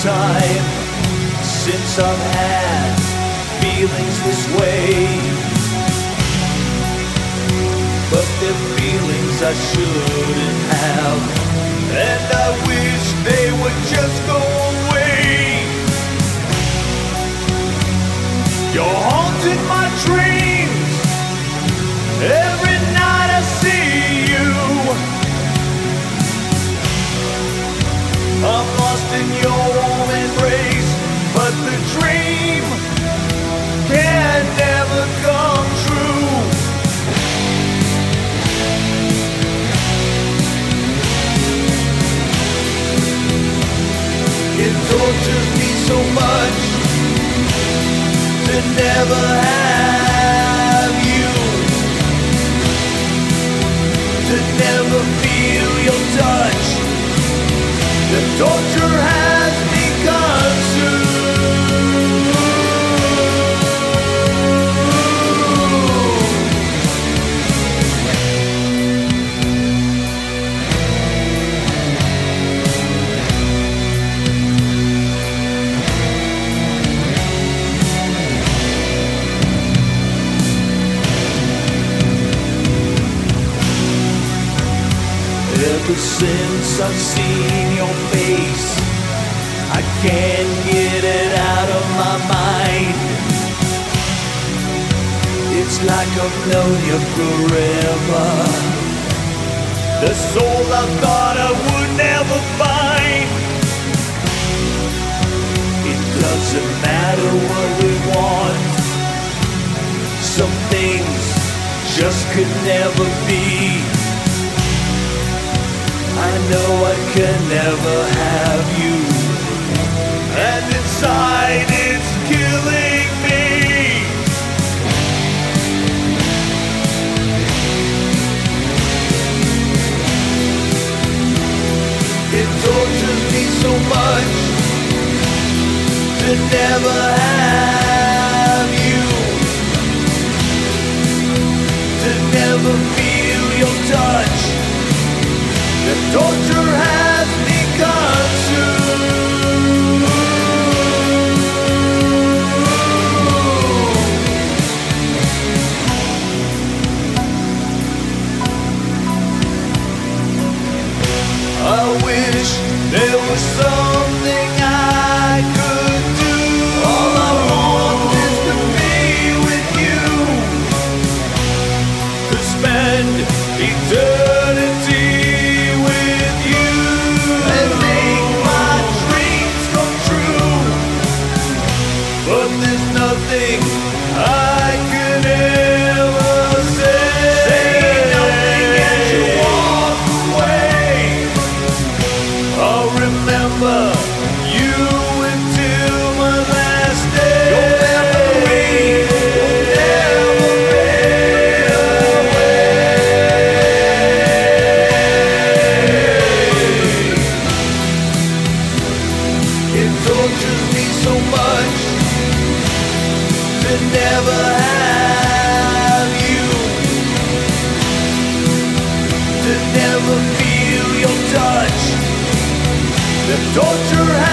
time since I've had feelings this way, but they're feelings I shouldn't have, and I wish they would just go away. You're haunting my dreams. Every night I see you. I'm lost in your warm embrace, but the dream can never come true. It tortures me so much to never have you, to never feel your touch. The torture has begun Ever since I've seen your face, I can't get it out of my mind. It's like I've known you forever, the soul I thought I would never find. It doesn't matter what we want, some things just could never be. I know I can never have you, and inside it's killing me. It tortures me so much to never have you, to never feel your touch. The torture has begun I wish there was something I could do. All I want is to be with you, to spend eternity with you, and make my dreams come true. But there's nothing I could ever say. Say nothing and you walk away. I'll remember you until my last day. Your memory will never fade away. It tortures me so much to never have you, to never feel your touch. The torture